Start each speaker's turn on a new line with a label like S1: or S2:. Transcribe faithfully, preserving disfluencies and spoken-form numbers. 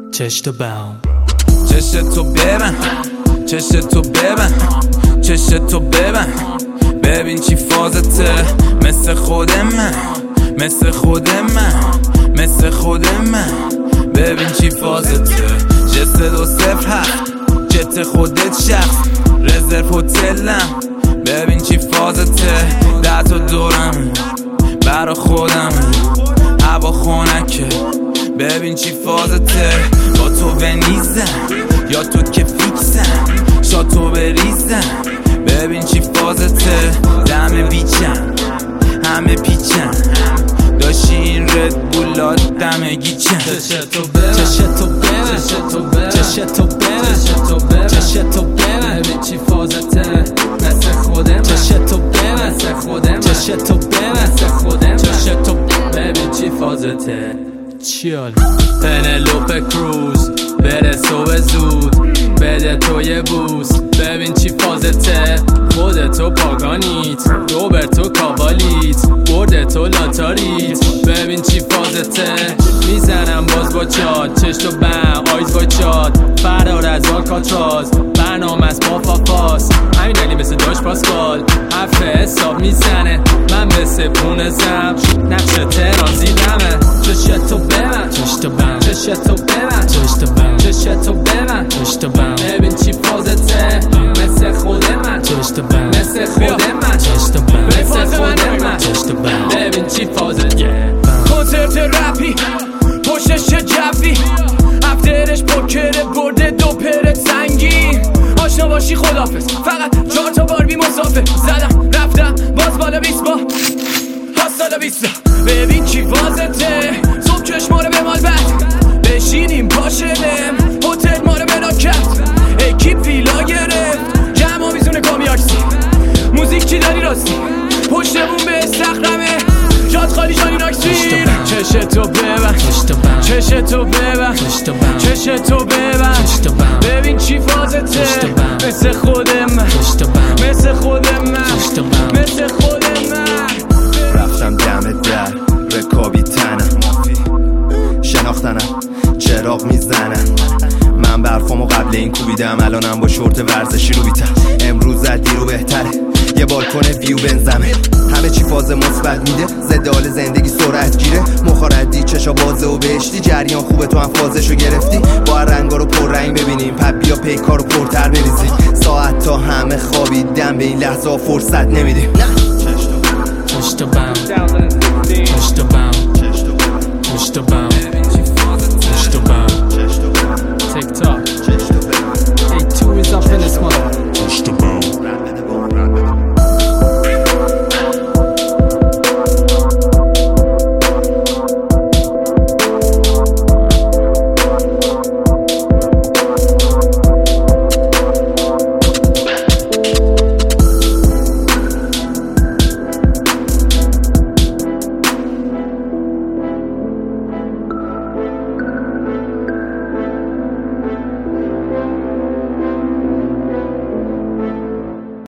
S1: چشت بم
S2: چشت تو ببن چشت تو ببن چشت تو ببن ببین چی فازته مثل خود من مثل خود من مثل خود من ببین چی فازته جست دو صفر هفت جت خودت شخص رزرو هتلم ببین چی فازته ده تا دورم برا خودم هوا خونکه ببین چی فازته با تو ونیزم یا تو که فیکسم شاتو بریزم ببین چی فازته دم بیچم همه پیچم داشتی این رد بولات دم گیچم
S1: چشتو ببن چشتو ببن چشتو ببن چشتو ببن چشتو ببن ببین چی فازته مثل خودم چشتو ببن مثل خودم چشتو ببن مثل خودم چشتو ببین چی فازته چیال پنلوپه کروز برسو به زود بده تو یه بوس ببین چی فازته خودتو پاگانیت روبرتو کاوالیت بردتو لاتاریت ببین چی فازته میزنم باز با چاد چشتو بم آیز با چاد فرار از آکاتراز برنامه از با پاپاس همین علی مثل داش پاسکال هفته حساب میزنه من مثل پونه زم نقش تهران زیدمه چشتو ببن چشتو بم چشتو ببن چشتو بم چشتو ببن چشتو بم ببین چی فازته مثل خود من چشتو بم مثل خود من چشتو بم مثل خود من چشتو بم ببین چی فازته
S3: کنسرت رپی پشتش جوی افترش پوکر برده دو پرت سنگین آشنا باشی خدافز فقط چهار تا باربی مسافر زدم رفتم باز بالا بیست با هاستالا بیستا ببین چی فازته صبح چشما رو به مال بد بشینیم پاشدم هتل ما رو بنا کرد اکیپ ویلا گرفت جمع میزونه کامیاکسی موزیک چی داری راستی پشتمون به استخرمه جات خالی جانی ناکسیر چشتو ببن چشتو ببن چشتو ببن ببین چی فازته مثل خود من مثل خود من مثل خود من
S4: رفتم دم در رکابی تنم شناختنم چراغ میزنم من برفامو قبل این کوبیدم الانم با شورت ورزشی رو بیتم امروز زد دیرو بهتره یه بالکن ویو بنزمه همه چی فاز مثبت میده ضد حال زندگی سرعت گیره مخاردی چشا بازه و بهشتی جریان خوبه تو هم فازشو گرفتی با رنگا رو پر رنگ ببینیم پب بیا پیکا رو پرتر بریزیم ساعت تا همه خوابیدن به این لحظه ها فرصت نمیدیم
S1: چشتو بم چشتو بم چشتو بم